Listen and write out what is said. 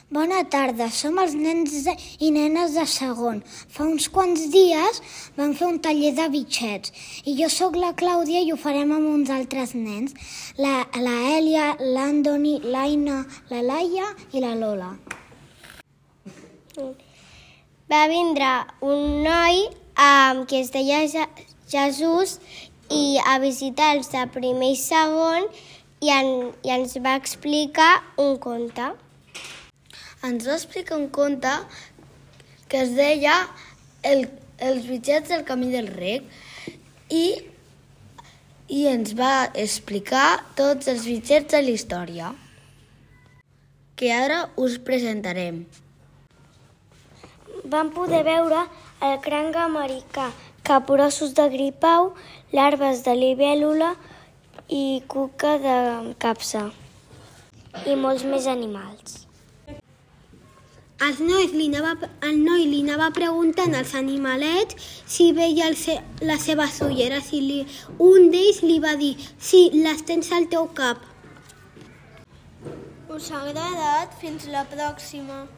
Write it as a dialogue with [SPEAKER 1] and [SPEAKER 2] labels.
[SPEAKER 1] Bona tarda, som els nens i nenes de segon. Fa uns quants dies vam fer un taller de bitxets i jo sóc la Clàudia i ho farem amb uns altres nens, la Èlia, l'Andoni, l'Aina, la Laia i la Lola.
[SPEAKER 2] Va vindre un noi que es deia Jesús i a visitar-los de primer i segon i ens va explicar un conte.
[SPEAKER 3] Ens va explicar un conte que es deia Els bitxets del camí del rec i ens va explicar tots els bitxets de la història, que ara us presentarem.
[SPEAKER 2] Vam poder veure el cranc americà, capgrossos de gripau, larves de libèl·lula i cuca de capsa i molts més animals.
[SPEAKER 1] El noi li anava preguntant als animalets si veia les seves ulleres i un d'ells li va dir «Sí, les tens al teu cap».
[SPEAKER 2] Us ha agradat? Fins la pròxima.